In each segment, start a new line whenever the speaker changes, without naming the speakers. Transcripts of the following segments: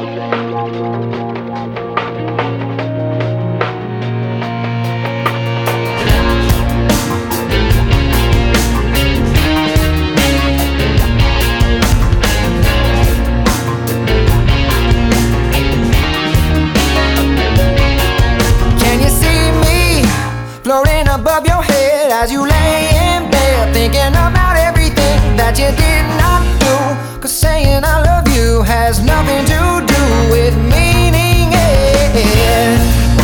Floating above your head as you lay in bed, thinking about everything that you did not do. 'Cause saying I love you has nothing to do with meaning it.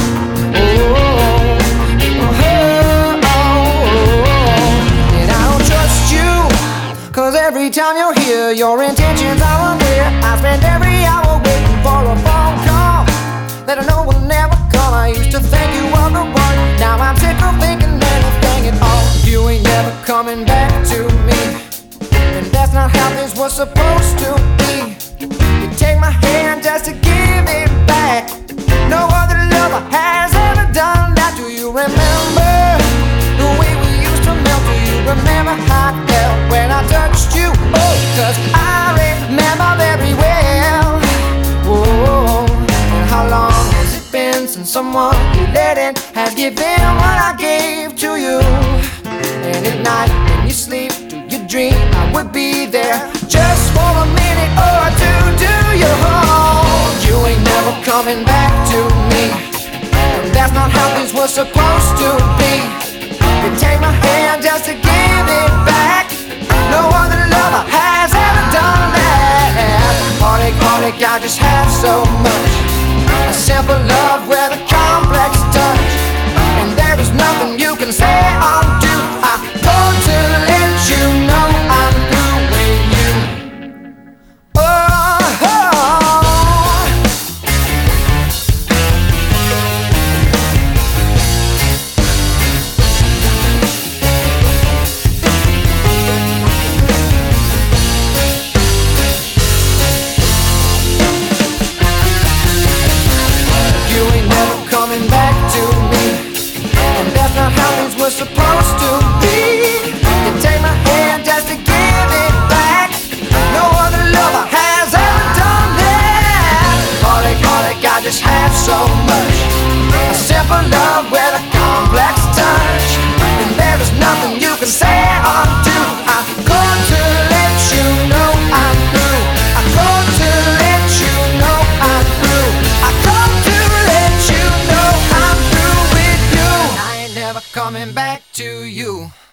And I don't trust you, 'cause every time you're here, your intentions are unclear. I spend every hour waiting for a phone call that I know will never come. I used to think you were the one. Now I'm sick of thinking anything at all. You ain't never coming back to me, and that's not how things were supposed to be. You take my hand just to give it back. No other lover has ever done that. Do you remember the way we used to melt? Do you remember how I felt when I touched you? Oh, 'cause I remember very well. Oh, and how long has it been since someone you let in has given what I gave to you? And at night when you sleep, do you dream I would be there just for a minute or two? Do you hold? You ain't never coming back to me, and that's not how things were supposed to be. You take my hand just to give it back. No other lover has ever done that. Heartache, heartache, I just have so much. A simple love with a complex touch, and there is nothing you can say or do. I want to let you know I'm through with you. Oh, you ain't never coming back to me, and that's not how things were supposed to be. You take my hand just to give it back. No other lover has ever done that. Heartache, heartache, I just have so much. A simple love with a complex touch, and there is nothing you can say or do. I'm going to let you know I'm through. I'm going to let you know I'm through. I'm going to let you know I'm through with you. I ain't never coming back to you.